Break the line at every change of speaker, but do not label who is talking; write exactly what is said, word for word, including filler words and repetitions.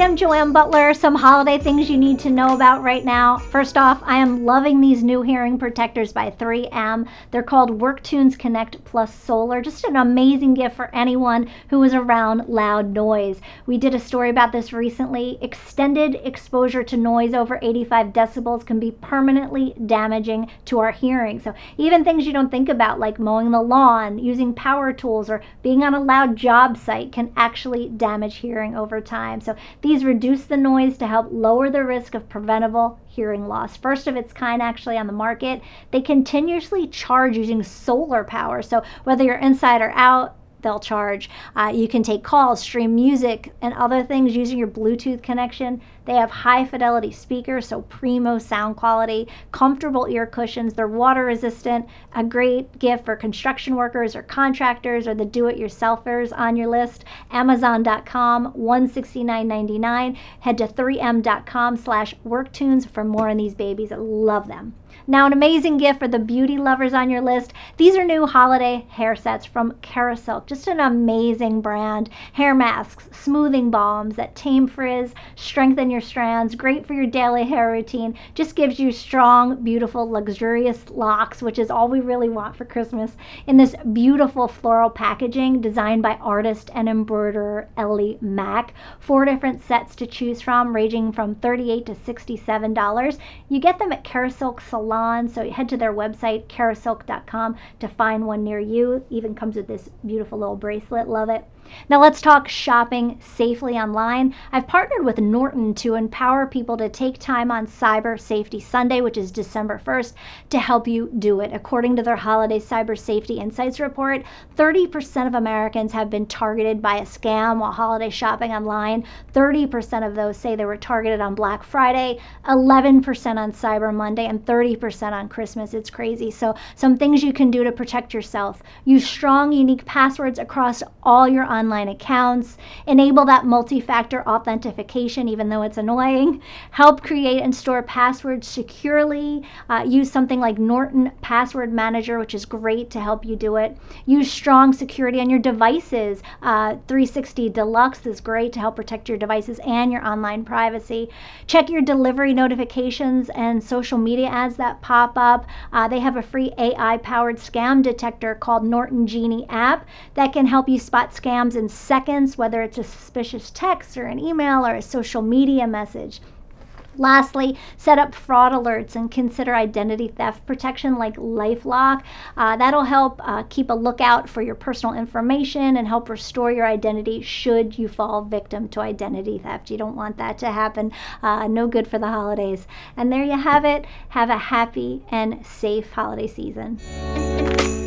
I'm Joanne Butler. Some holiday things you need to know about right now. First off, I am loving these new hearing protectors by three M. They're called WorkTunes Connect Plus Solar. Just an amazing gift for anyone who is around loud noise. We did a story about this recently. Extended exposure to noise over eighty-five decibels can be permanently damaging to our hearing. So even things you don't think about, like mowing the lawn, using power tools, or being on a loud job site, can actually damage hearing over time. So these reduce the noise to help lower the risk of preventable hearing loss. First of its kind actually on the market. They continuously charge using solar power. So whether you're inside or out, they'll charge. Uh, you can take calls, stream music, and other things using your Bluetooth connection. They have high fidelity speakers, so primo sound quality, comfortable ear cushions. They're water resistant, a great gift for construction workers or contractors or the do-it-yourselfers on your list. Amazon dot com, one hundred sixty-nine ninety-nine. Head to three M dot com slash worktunes for more on these babies. I love them. Now, an amazing gift for the beauty lovers on your list. These are new holiday hair sets from Kerasilk. Just an amazing brand. Hair masks, smoothing balms that tame frizz, strengthen your strands, great for your daily hair routine. Just gives you strong, beautiful, luxurious locks, which is all we really want for Christmas, in this beautiful floral packaging designed by artist and embroiderer Ellie Mack. Four different sets to choose from, ranging from thirty-eight dollars to sixty-seven dollars. You get them at Kerasilk Salon. So head to their website, kerasilk dot com, to find one near you. Even comes with this beautiful little bracelet. Love it. Now let's talk shopping safely online. I've partnered with Norton to empower people to take time on Cyber Safety Sunday, which is December first, to help you do it. According to their Holiday Cyber Safety Insights report, thirty percent of Americans have been targeted by a scam while holiday shopping online. thirty percent of those say they were targeted on Black Friday, eleven percent on Cyber Monday, and thirty percent on Christmas. It's crazy. So some things you can do to protect yourself. Use strong, unique passwords across all your online accounts. Enable that multi-factor authentication, even though it's annoying. Help create and store passwords securely. Uh, use something like Norton Password Manager, which is great to help you do it. Use strong security on your devices. Uh, three sixty Deluxe is great to help protect your devices and your online privacy. Check your delivery notifications and social media ads that pop up. Uh, they have a free A I-powered scam detector called Norton Genie app that can help you spot scams in seconds, whether it's a suspicious text or an email or a social media message. Lastly, set up fraud alerts and consider identity theft protection like LifeLock. Uh, that'll help uh, keep a lookout for your personal information and help restore your identity should you fall victim to identity theft. You don't want that to happen. Uh, no good for the holidays. And there you have it. Have a happy and safe holiday season.